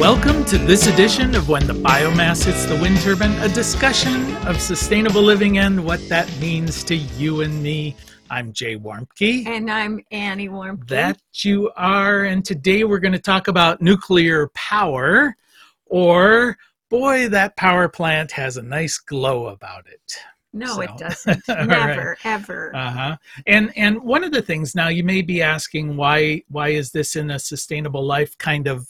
Welcome to this edition of When the Biomass Hits the Wind Turbine, a discussion of sustainable living and what that means to you and me. I'm Jay Warmke. And I'm Annie Warmke. That you are. And today we're going to talk about nuclear power, or, boy, that power plant has a nice glow about it. No, it doesn't. Never, right. Ever. And one of the things, now you may be asking, why is this in a Sustainable Life kind of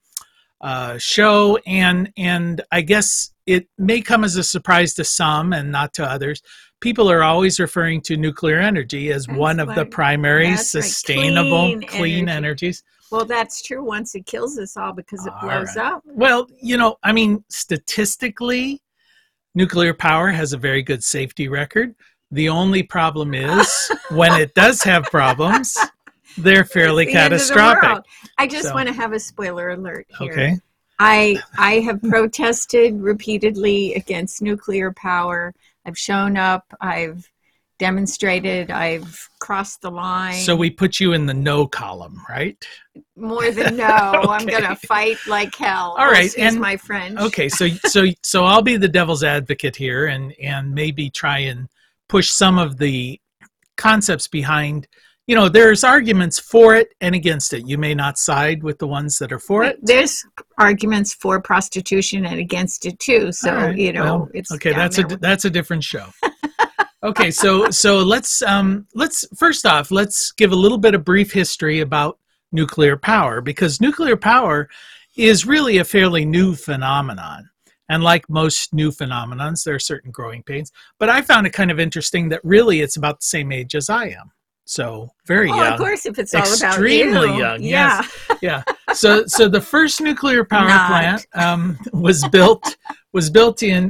show? And I guess it may come as a surprise to some and not to others. People are always referring to nuclear energy as one of the primary sustainable, clean energies. Well, that's true once it kills us all because it blows up. Well, statistically, nuclear power has a very good safety record. The only problem is when it does have problems, they're fairly catastrophic. I just want to have a spoiler alert here. Okay. I have protested repeatedly against nuclear power. I've shown up. I've demonstrated. I've crossed the line. So we put you in the no column, right? More than no. Okay. I'm going to fight like hell. All right. Excuse my French. Okay. So I'll be the devil's advocate here and maybe try and push some of the concepts behind. There's arguments for it and against it. You may not side with the ones that are for it. There's arguments for prostitution and against it too. So, right. It's okay. That's a different show. Okay. So let's first off, let's give a little bit of brief history about nuclear power, because nuclear power is really a fairly new phenomenon. And like most new phenomenons, there are certain growing pains. But I found it kind of interesting that really it's about the same age as I am. So very young. Of course, if it's all about you. Extremely young, yes. Yeah. So the first nuclear power plant was built in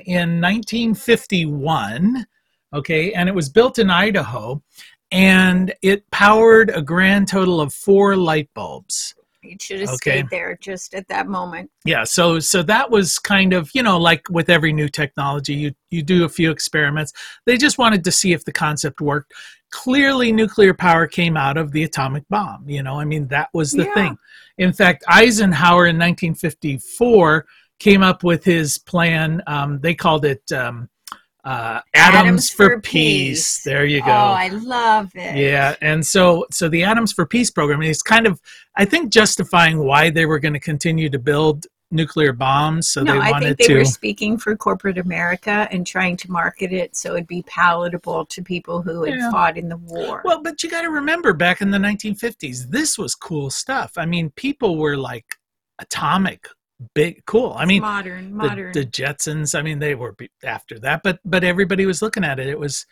1951, okay, and it was built in Idaho, and it powered a grand total of 4 light bulbs. It should have stayed there just at that moment. Yeah, so that was kind of, like with every new technology, you do a few experiments. They just wanted to see if the concept worked. Clearly, nuclear power came out of the atomic bomb. That was the thing. In fact, Eisenhower in 1954 came up with his plan. They called it Atoms for Peace. There you go. Oh, I love it. Yeah, and so the Atoms for Peace program is kind of, I think, justifying why they were going to continue to build nuclear bombs. So I think they were speaking for corporate America and trying to market it so it'd be palatable to people who had fought in the war. Well, but you got to remember, back in the 1950s, this was cool stuff. People were like atomic. Big, cool. Modern. The Jetsons. They were after that, but everybody was looking at it. It was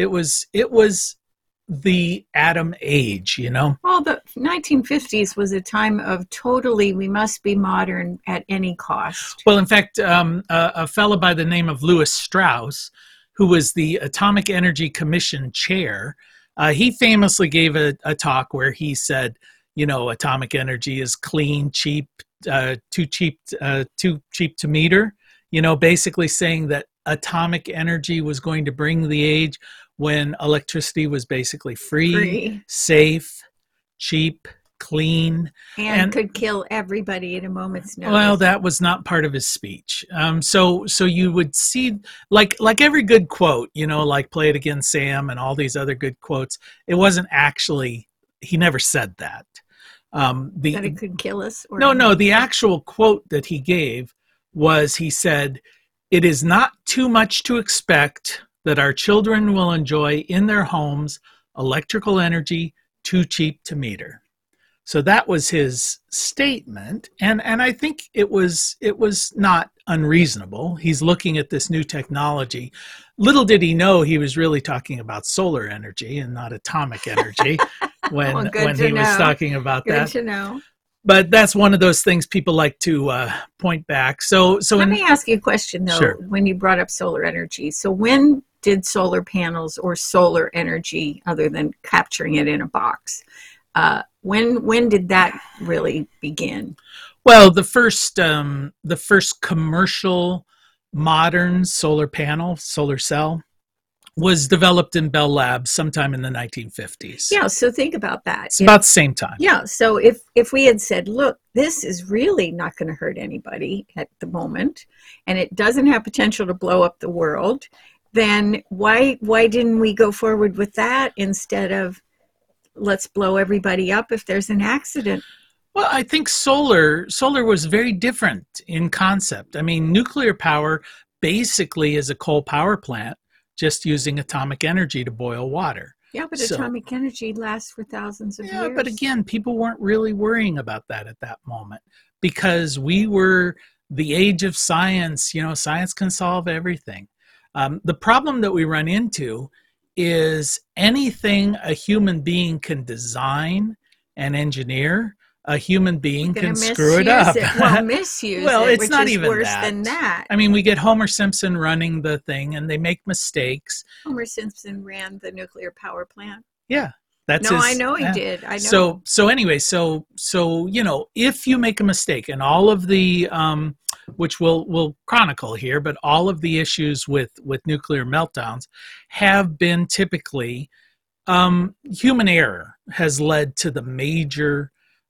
the atom age, Well, the 1950s was a time of we must be modern at any cost. Well, in fact, a fellow by the name of Lewis Strauss, who was the Atomic Energy Commission chair, he famously gave a talk where he said, atomic energy is clean, cheap, too cheap to meter, basically saying that atomic energy was going to bring the age when electricity was basically free, safe, cheap, clean, and could kill everybody at a moment's notice. Well, that was not part of his speech. So you would see, like every good quote, like "Play It Again, Sam" and all these other good quotes. It wasn't actually. He never said that. That it could kill us? Or No. The actual quote that he gave was, he said, "It is not too much to expect that our children will enjoy in their homes electrical energy too cheap to meter." So that was his statement, and I think it was not unreasonable. He's looking at this new technology. Little did he know he was really talking about solar energy and not atomic energy when he was talking about that. Good to know. But that's one of those things people like to point back. So let me ask you a question, though. Sure. When you brought up solar energy, so when did solar panels or solar energy, other than capturing it in a box, when did that really begin? Well, the first commercial modern solar panel, solar cell, was developed in Bell Labs sometime in the 1950s. Yeah, so think about that. It's about the same time. Yeah, so if we had said, look, this is really not going to hurt anybody at the moment, and it doesn't have potential to blow up the world, then why didn't we go forward with that instead of let's blow everybody up if there's an accident? Well, I think solar was very different in concept. I mean, nuclear power basically is a coal power plant just using atomic energy to boil water. Yeah, but atomic energy lasts for thousands of years. Yeah, but again, people weren't really worrying about that at that moment because we were the age of science. You know, science can solve everything. The problem that we run into is anything a human being can design and engineer, a human being can screw it up. Well, misuse well, it, it's which not is even worse that. than that. I mean, we get Homer Simpson running the thing, and they make mistakes. Homer Simpson ran the nuclear power plant. Yeah, that's no, I know he did. I So know. anyway, so you know, if you make a mistake, and all of the which we'll chronicle here, but all of the issues with nuclear meltdowns have been typically human error has led to the major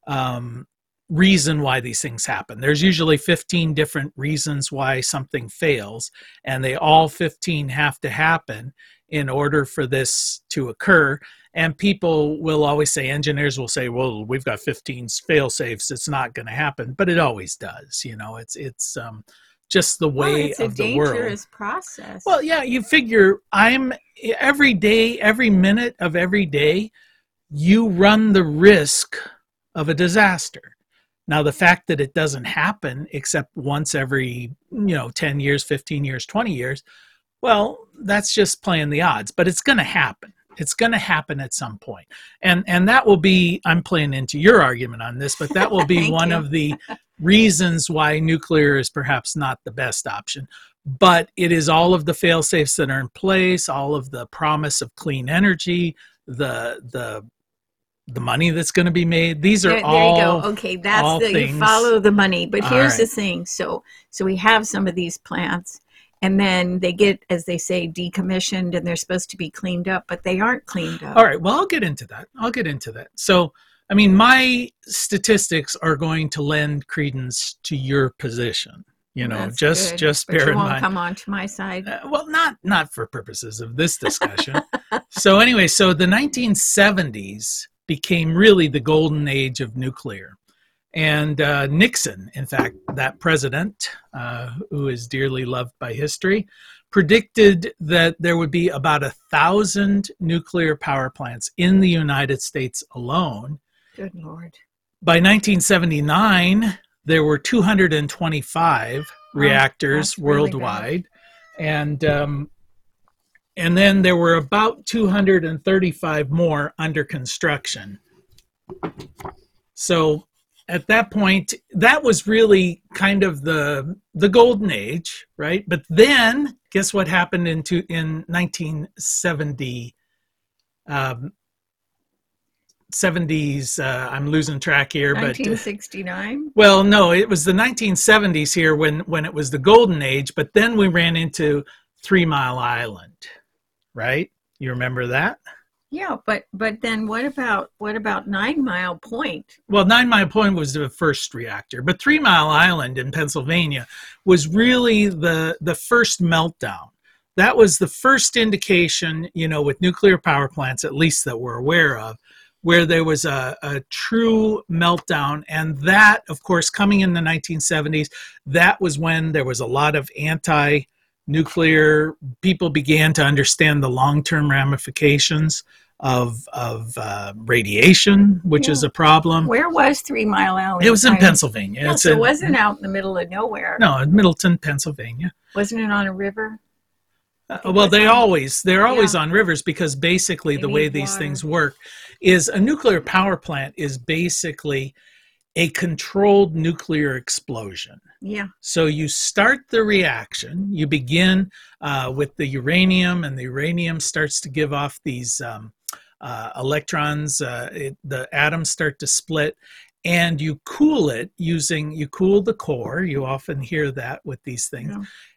reason why these things happen. There's usually 15 different reasons why something fails, and they all 15 have to happen in order for this to occur. And people will always say, engineers will say, well, we've got 15 fail safes, it's not going to happen, but it always does. You know, it's just the way of the world. It's a dangerous process. Well, yeah, you figure every day, every minute of every day, you run the risk of a disaster. Now, the fact that it doesn't happen except once every, 10 years, 15 years, 20 years, well, that's just playing the odds, but it's going to happen. It's going to happen at some point. And that will be, I'm playing into your argument on this, but that will be one of the reasons why nuclear is perhaps not the best option. But it is all of the fail-safes that are in place, all of the promise of clean energy, the money that's going to be made. These are all. There you go. Okay, that's you follow the money. But here's the thing. So we have some of these plants, and then they get, as they say, decommissioned, and they're supposed to be cleaned up, but they aren't cleaned up. All right. Well, I'll get into that. So, I mean, my statistics are going to lend credence to your position. That's just good. bear But you in won't mind. come on to my side. Well, not for purposes of this discussion. So anyway, so the 1970s became really the golden age of nuclear. And Nixon, in fact, that president, who is dearly loved by history, predicted that there would be about 1,000 nuclear power plants in the United States alone. Good Lord. By 1979, there were 225 reactors worldwide. Really, and then there were about 235 more under construction. So at that point, that was really kind of the golden age, right? But then, guess what happened in 1970? 70s, I'm losing track here, 1969? Well, no, it was the 1970s here when it was the golden age, but then we ran into 3 Mile Island, right? You remember that? Yeah, but then what about 9 Mile Point? Well, 9 Mile Point was the first reactor, but 3 Mile Island in Pennsylvania was really the first meltdown. That was the first indication, with nuclear power plants, at least that we're aware of, where there was a true meltdown. And that, of course, coming in the 1970s, that was when there was a lot of anti-nuclear. People began to understand the long-term ramifications of radiation, which is a problem. Where was 3 Mile Island? It was in Pennsylvania. No, so it wasn't out in the middle of nowhere. No, in Middleton, Pennsylvania. Wasn't it on a river? Well, they're always on rivers, because basically the way these things work is a nuclear power plant is basically a controlled nuclear explosion. Yeah. So you start the reaction, you begin with the uranium, and the uranium starts to give off these electrons, the atoms start to split, and you cool it you cool the core. You often hear that with these things.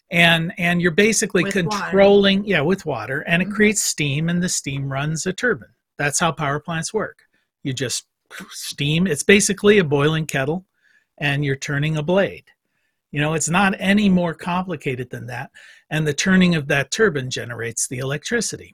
And you're basically With controlling, with water, and it Mhm. creates steam, and the steam runs a turbine. That's how power plants work. You just steam. It's basically a boiling kettle, and you're turning a blade. It's not any more complicated than that. And the turning of that turbine generates the electricity.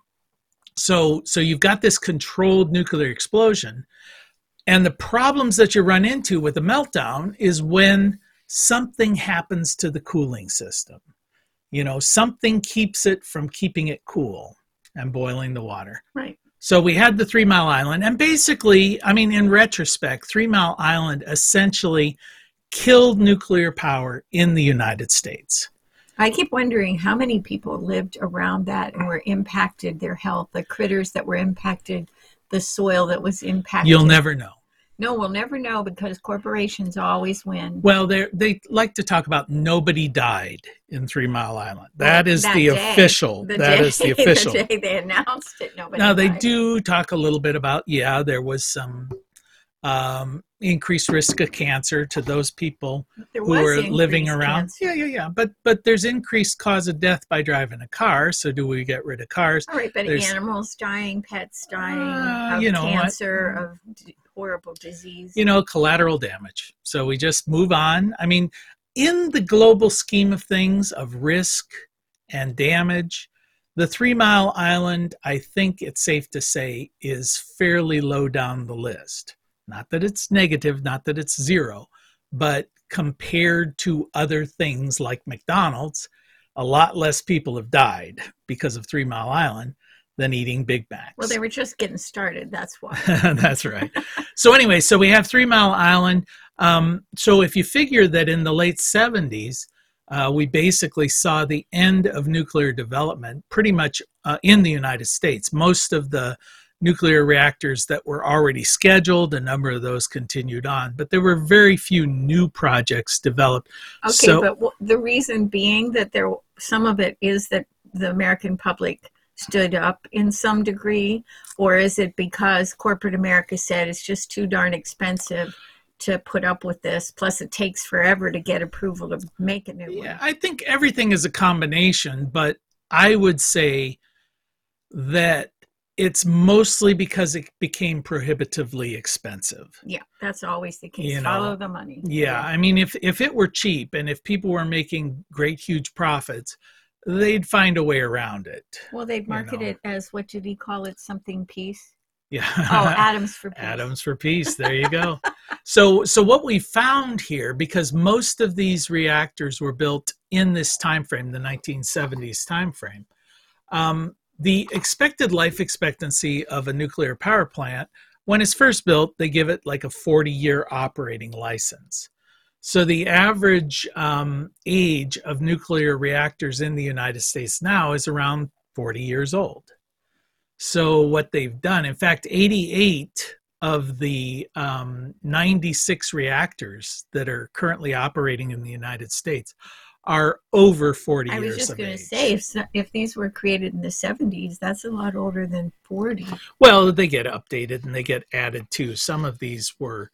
So you've got this controlled nuclear explosion. And the problems that you run into with a meltdown is when something happens to the cooling system. Something keeps it from keeping it cool and boiling the water. Right. So we had the 3 Mile Island. And basically, in retrospect, 3 Mile Island essentially killed nuclear power in the United States. I keep wondering how many people lived around that and were impacted, their health, the critters that were impacted, the soil that was impacted. You'll never know. No, we'll never know because corporations always win. Well, they like to talk about nobody died in 3 Mile Island. That is the official. That is the official. The day they announced it, nobody Now, they died. do talk a little bit about, there was some increased risk of cancer to those people who were living around. Cancer. Yeah. But there's increased cause of death by driving a car. So do we get rid of cars? All right, but animals dying, pets dying of cancer, of horrible disease. Collateral damage. So we just move on. In the global scheme of things of risk and damage, the 3 Mile Island, I think it's safe to say, is fairly low down the list. Not that it's negative, not that it's zero, but compared to other things like McDonald's, a lot less people have died because of 3 Mile Island than eating Big Macs. Well, they were just getting started, that's why. That's right. So anyway, we have 3 Mile Island. So if you figure that in the late 70s, we basically saw the end of nuclear development pretty much in the United States. Most of the nuclear reactors that were already scheduled, a number of those continued on, but there were very few new projects developed. Okay, but the reason being that some of it is that the American public stood up in some degree, or is it because corporate America said it's just too darn expensive to put up with this, plus it takes forever to get approval to make a new one? I think everything is a combination, but I would say that it's mostly because it became prohibitively expensive. Yeah, that's always the case. Follow the money. Yeah, if it were cheap and if people were making great, huge profits, they'd find a way around it. Well, they'd market it as, what did he call it? Something peace? Yeah. Oh, Atoms for Peace. Atoms for Peace. There you go. So what we found here, because most of these reactors were built in this time frame, the 1970s time frame, the expected life expectancy of a nuclear power plant, when it's first built, they give it like a 40-year operating license. So the average age of nuclear reactors in the United States now is around 40 years old. So what they've done, in fact, 88 of the 96 reactors that are currently operating in the United States are over 40 years of age. I was just going to say, if these were created in the 70s, that's a lot older than 40. Well, they get updated and they get added too. Some of these were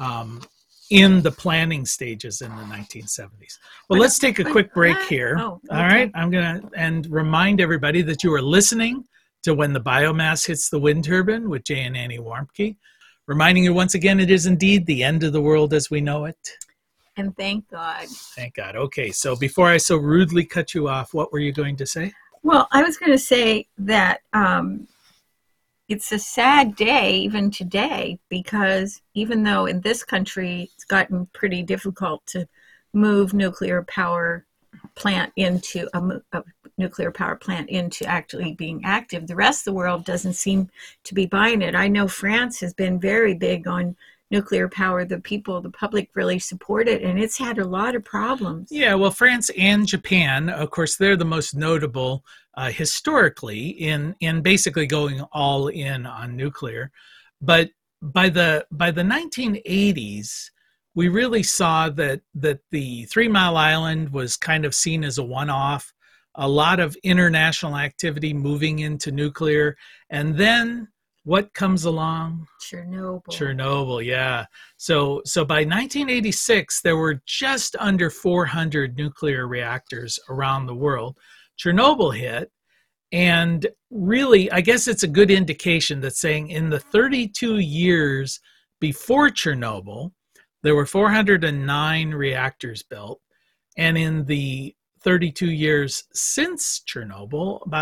in the planning stages in the 1970s. Well, let's take a quick break here. Oh, okay. All right. I'm going to remind everybody that you are listening to When the Biomass Hits the Wind Turbine with Jay and Annie Warmke. Reminding you once again, it is indeed the end of the world as we know it. And thank God. Thank God. Okay, so before I so rudely cut you off, what were you going to say? Well, I was going to say that it's a sad day even today, because even though in this country it's gotten pretty difficult to move nuclear power plant into a nuclear power plant into actually being active, the rest of the world doesn't seem to be buying it. I know France has been very big on nuclear power. The public really support it, and it's had a lot of problems. Yeah, well, France and Japan, of course, they're the most notable historically in basically going all in on nuclear. But by the 1980s, we really saw that the 3 Mile Island was kind of seen as a one-off, a lot of international activity moving into nuclear, and then what comes along? Chernobyl. Chernobyl, yeah. So by 1986, there were just under 400 nuclear reactors around the world. Chernobyl hit, and really, I guess it's a good indication that saying in the 32 years before Chernobyl, there were 409 reactors built, and in the 32 years since Chernobyl, about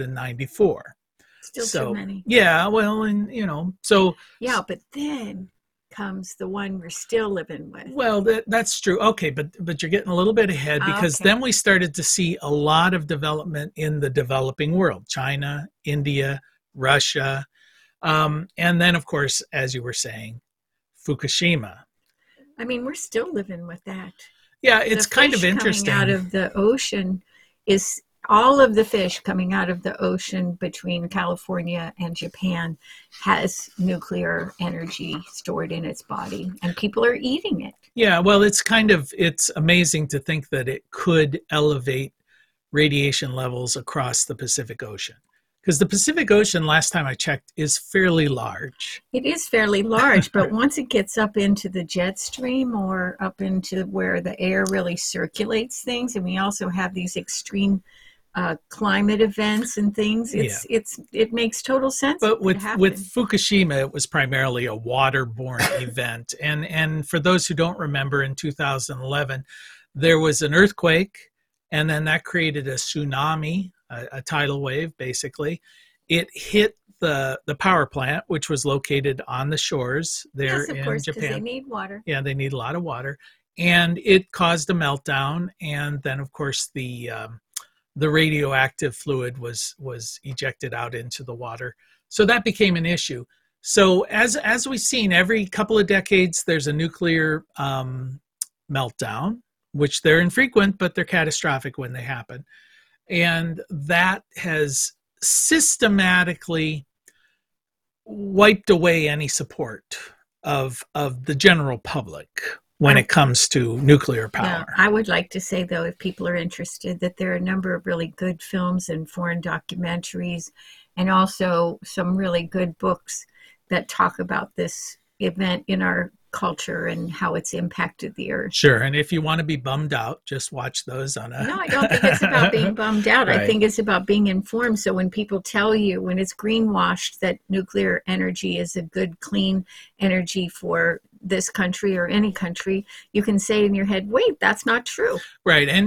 194. Still too many. Yeah, well, and so yeah, but then comes the one we're still living with. Well, that's true. Okay, but you're getting a little bit ahead, because then we started to see a lot of development in the developing world: China, India, Russia, and then, of course, as you were saying, Fukushima. I mean, we're still living with that. Yeah, it's kind of interesting. Coming out of the ocean is all of the fish coming out of the ocean between California and Japan has nuclear energy stored in its body, and people are eating it. Yeah, well, it's amazing to think that it could elevate radiation levels across the Pacific Ocean. Because the Pacific Ocean, last time I checked, is fairly large. It is fairly large, but once it gets up into the jet stream or up into where the air really circulates things, and we also have these extreme climate events and things, it makes total sense. But with Fukushima, it was primarily a waterborne event. And for those who don't remember, in 2011, there was an earthquake, and then that created a tsunami, a tidal wave, basically. It hit the power plant, which was located on the shores there in course, Japan. Because they need water. Yeah, they need a lot of water. And it caused a meltdown. And then, of course, the radioactive fluid was ejected out into the water. So that became an issue. So as we've seen, every couple of decades, there's a nuclear meltdown, which they're infrequent, but they're catastrophic when they happen. And that has systematically wiped away any support of the general public when it comes to nuclear power. Yeah, I would like to say, though, if people are interested, that there are a number of really good films and foreign documentaries, and also some really good books that talk about this event in our culture and how it's impacted the earth. Sure. And if you want to be bummed out, just watch those on a... No, I don't think it's about being bummed out. Right. I think it's about being informed. So when people tell you, when it's greenwashed, that nuclear energy is a good, clean energy for this country or any country, you can say in your head, wait, that's not true. Right. And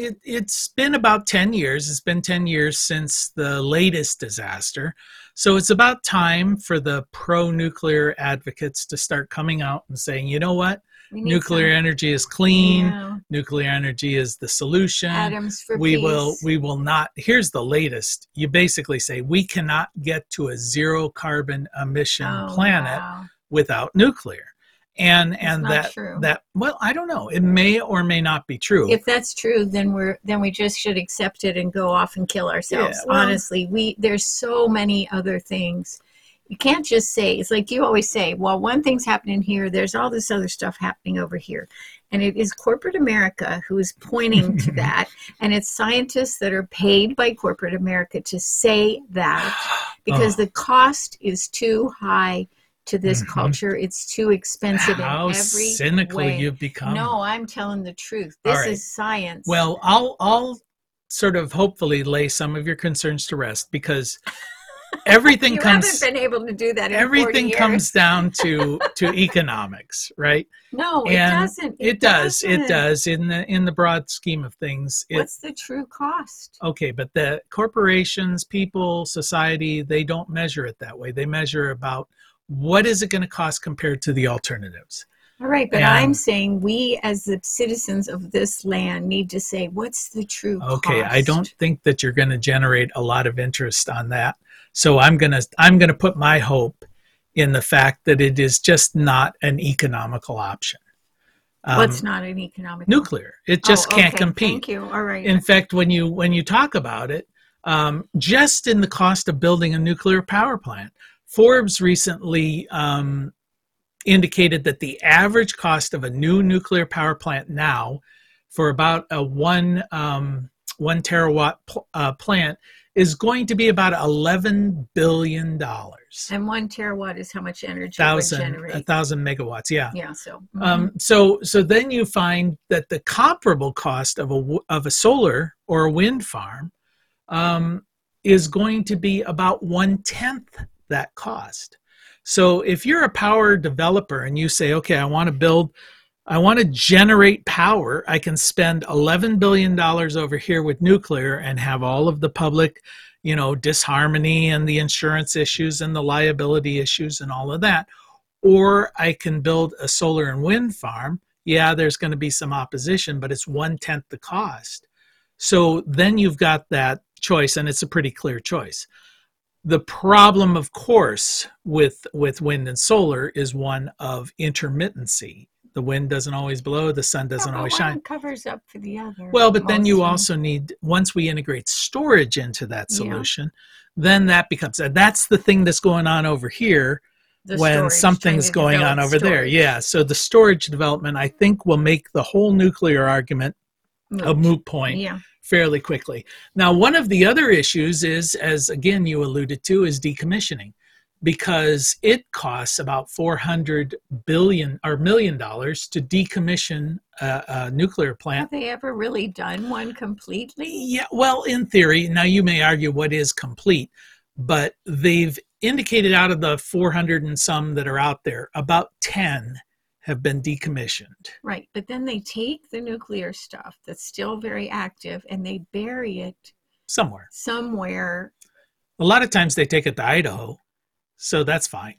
it's been about 10 years. It's been 10 years since the latest disaster. So it's about time for the pro-nuclear advocates to start coming out and saying, you know what? Nuclear energy is clean. Yeah. Nuclear energy is the solution. Atoms for peace. We will not. Here's the latest. You basically say we cannot get to a zero carbon emission planet without nuclear. And that well, I don't know. It may or may not be true. If that's true, then we just should accept it and go off and kill ourselves. Yeah, well, honestly, there's so many other things. You can't just say, it's like you always say, well, one thing's happening here, there's all this other stuff happening over here. And it is corporate America who is pointing to that. And it's scientists that are paid by corporate America to say that, because the cost is too high to this culture. It's too expensive in every cynical way. You've become. No, I'm telling the truth. This is science. Well, I'll sort of hopefully lay some of your concerns to rest, because everything haven't been able to do that in 40 years. Comes down to economics, right? No, it doesn't. It does in the broad scheme of things. What's the true cost? Okay, but the corporations, people, society, they don't measure it that way. They measure about what is it going to cost compared to the alternatives. All right, but I'm saying we as the citizens of this land need to say, what's the true cost? Okay, I don't think that you're going to generate a lot of interest on that. So I'm going to put my hope in the fact that it is just not an economical option. What's not an economical? Nuclear. It just can't compete. Thank you. All right. In fact, when you talk about it, just in the cost of building a nuclear power plant, Forbes recently indicated that the average cost of a new nuclear power plant now, for about a one terawatt plant, is going to be about $11 billion. And 1 terawatt is how much energy it would generate. 1,000 megawatts, yeah. Yeah, so. So then you find that the comparable cost of a solar or a wind farm is going to be about 1/10 that cost. So if you're a power developer and you say, okay, I want to generate power, I can spend $11 billion over here with nuclear and have all of the public, disharmony and the insurance issues and the liability issues and all of that. Or I can build a solar and wind farm. Yeah, there's going to be some opposition, but it's 1/10 the cost. So then you've got that choice, and it's a pretty clear choice. The problem, of course, with wind and solar is one of intermittency. The wind doesn't always blow, the sun doesn't always shine. One covers up for the other. Well, but then you also need, once we integrate storage into that solution, then that becomes, that's the thing that's going on over here when something's going on over there. Yeah, so the storage development, I think, will make the whole nuclear argument a moot point fairly quickly. Now, one of the other issues is, as again you alluded to, is decommissioning, because it costs about $400 million to decommission a nuclear plant. Have they ever really done one completely? Yeah, well, in theory. Now, you may argue what is complete, but they've indicated out of the 400 and some that are out there, about 10 have been decommissioned. Right, but then they take the nuclear stuff that's still very active and they bury it somewhere. A lot of times they take it to Idaho, so that's fine.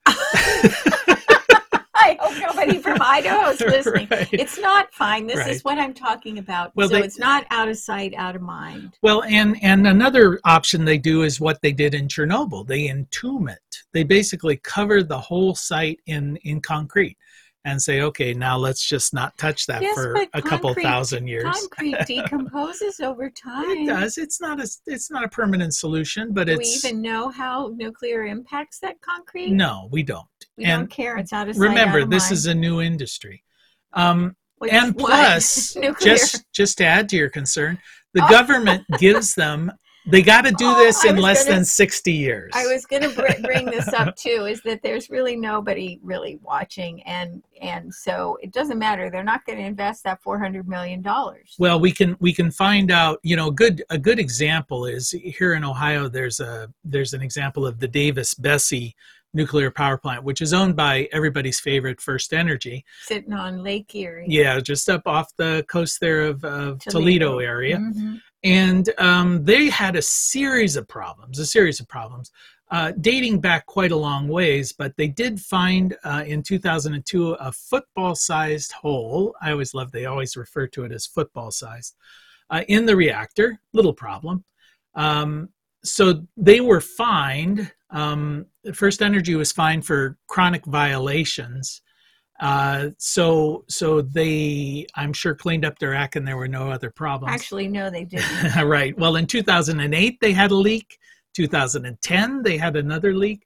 I hope nobody from Idaho is listening. Right. It's not fine. This is what I'm talking about. Well, so it's not out of sight, out of mind. Well, and another option they do is what they did in Chernobyl. They entomb it. They basically cover the whole site in concrete and say, okay, now let's just not touch that for a couple thousand years. Concrete decomposes over time. It does. It's not a permanent solution, but do we even know how nuclear impacts that concrete? No, we don't. We don't care. It's out of sight. Remember, out of this mind. is a new industry. And plus, just to add to your concern, the government gives them, they got to do this in less than 60 years. I was going to bring this up too, is that there's really nobody really watching. And so it doesn't matter. They're not going to invest that $400 million. Well, we can find out, a good example is here in Ohio, there's an example of the Davis-Besse nuclear power plant, which is owned by everybody's favorite First Energy. Sitting on Lake Erie. Yeah, just up off the coast there of Toledo area. Mm-hmm. And they had a series of problems, dating back quite a long ways, but they did find in 2002 a football-sized hole. They always refer to it as football-sized, in the reactor. Little problem. So they were fined. First Energy was fined for chronic violations. So they, I'm sure, cleaned up their act and there were no other problems. Actually, no, they didn't. Right. Well, in 2008, they had a leak. 2010, they had another leak.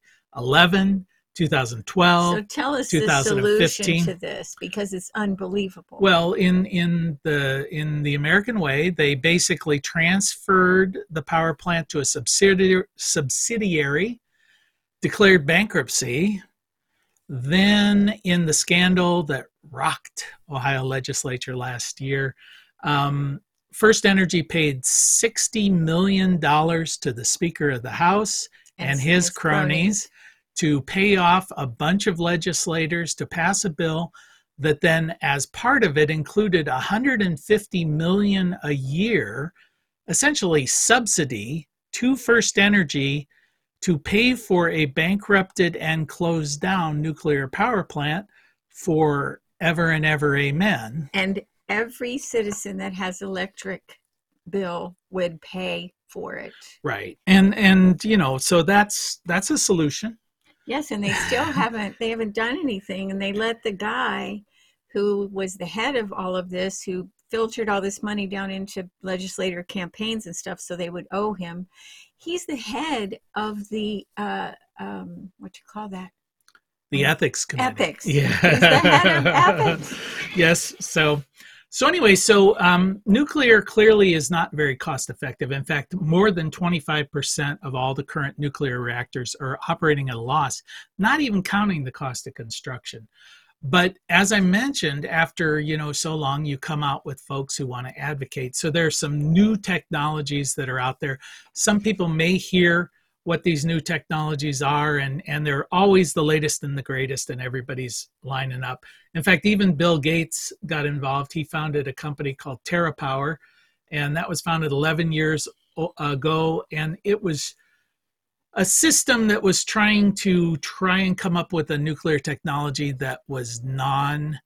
2012. So tell us the solution to this, because it's unbelievable. Well, in the American way, they basically transferred the power plant to a subsidiary, declared bankruptcy. Then, in the scandal that rocked Ohio legislature last year, First Energy paid $60 million to the Speaker of the House and his cronies to pay off a bunch of legislators to pass a bill that then, as part of it, included $150 million a year, essentially subsidy to First Energy to pay for a bankrupted and closed down nuclear power plant for ever and ever, amen. And every citizen that has electric bill would pay for it. Right. And so that's a solution. Yes, and they still haven't done anything, and they let the guy who was the head of all of this, who filtered all this money down into legislator campaigns and stuff so they would owe him. He's the head of the what you call that? The ethics committee. Ethics. Yeah. He's the head of ethics. Yes. So So anyway, nuclear clearly is not very cost effective. In fact, more than 25% of all the current nuclear reactors are operating at a loss, not even counting the cost of construction. But as I mentioned, after so long, you come out with folks who want to advocate. So there are some new technologies that are out there. Some people may hear what these new technologies are, and they're always the latest and the greatest, and everybody's lining up. In fact, even Bill Gates got involved. He founded a company called TerraPower, and that was founded 11 years ago, and it was a system that was trying and come up with a nuclear technology that was not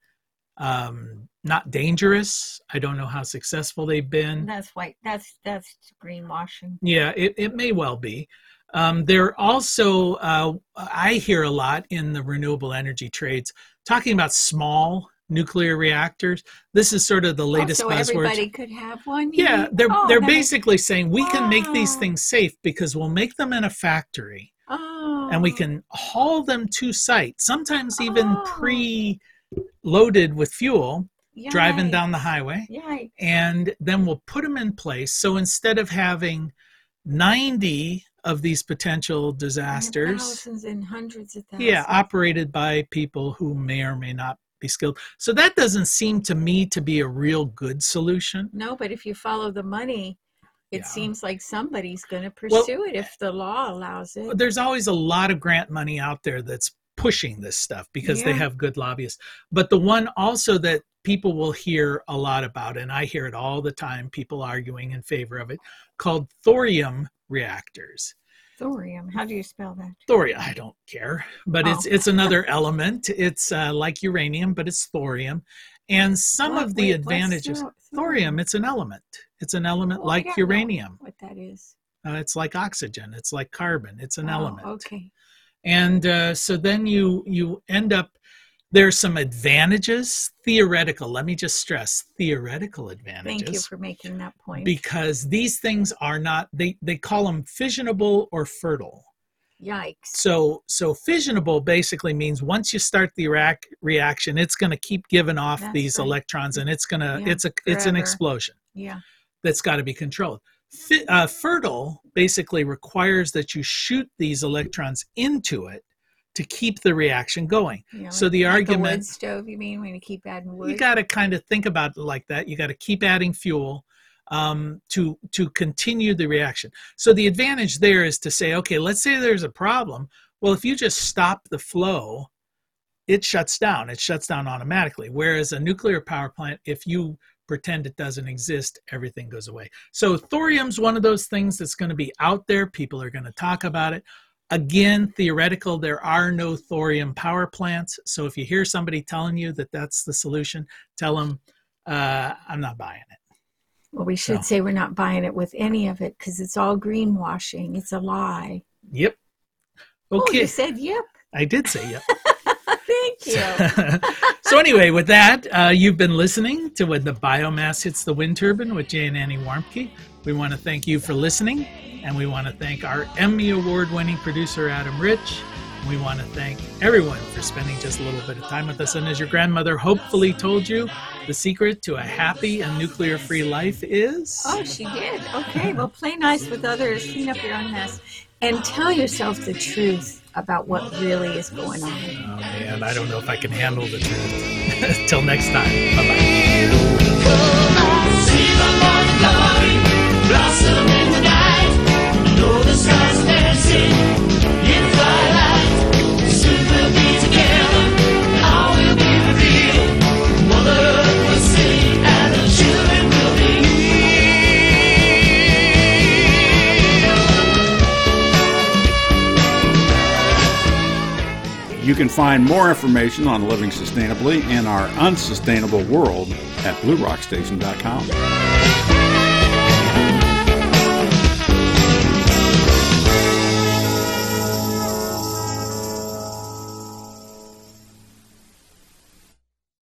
dangerous. I don't know how successful they've been. That's greenwashing. Yeah, it may well be. There also, I hear a lot in the renewable energy trades talking about small nuclear reactors. This is sort of the latest buzzword. So everybody could have one? Yeah, they're basically saying we can make these things safe because we'll make them in a factory and we can haul them to site, sometimes even pre-loaded with fuel, driving down the highway. Yikes. And then we'll put them in place. So instead of having 90 of these potential disasters, thousands and hundreds of thousands, operated by people who may or may not be skilled. So that doesn't seem to me to be a real good solution. No, but if you follow the money, it seems like somebody's going to pursue it if the law allows it. There's always a lot of grant money out there that's pushing this stuff because they have good lobbyists. But the one also that people will hear a lot about, and I hear it all the time, people arguing in favor of it, called thorium reactors. Thorium, how do you spell that? Thorium, I don't care, but it's another element. It's like uranium, but it's thorium. And some of the advantages, thorium, it's an element. It's an element like uranium. What that is? It's like oxygen. It's like carbon. It's an element. Okay. And so then you end up, there's some advantages, theoretical. Let me just stress theoretical advantages. Thank you for making that point. Because these things are not, they call them fissionable or fertile. Yikes. So fissionable basically means once you start the reaction, it's going to keep giving off these electrons, and it's going to, it's an explosion. Yeah. That's got to be controlled. Fertile basically requires that you shoot these electrons into it to keep the reaction going. So the argument, the wood stove, you mean, when you keep adding wood? You got to kind of think about it like that. You got to keep adding fuel to continue the reaction. So the advantage there is to say, okay, let's say there's a problem. Well, if you just stop the flow, it shuts down. It shuts down automatically. Whereas a nuclear power plant, if you pretend it doesn't exist, everything goes away. So thorium's one of those things that's going to be out there. People are going to talk about it. Again, theoretical, there are no thorium power plants. So if you hear somebody telling you that that's the solution, tell them, I'm not buying it. Well, we should say we're not buying it with any of it because it's all greenwashing. It's a lie. Yep. Okay. Oh, you said yep. I did say yep. Thank you. So anyway, with that, you've been listening to When the Biomass Hits the Wind Turbine with Jay and Annie Warmke. We want to thank you for listening, and we want to thank our Emmy Award-winning producer, Adam Rich. We want to thank everyone for spending just a little bit of time with us. And as your grandmother hopefully told you, the secret to a happy and nuclear-free life is... Oh, she did. Okay, well, play nice with others, clean up your own mess, and tell yourself the truth about what really is going on. Oh, man, I don't know if I can handle the truth. Till next time. Bye-bye. Blossom in the night, know the stars dancing in twilight. Soon we'll be together, all will be revealed. Mother Earth will sing, and the children will be healed. You can find more information on living sustainably in our unsustainable world at bluerockstation.com.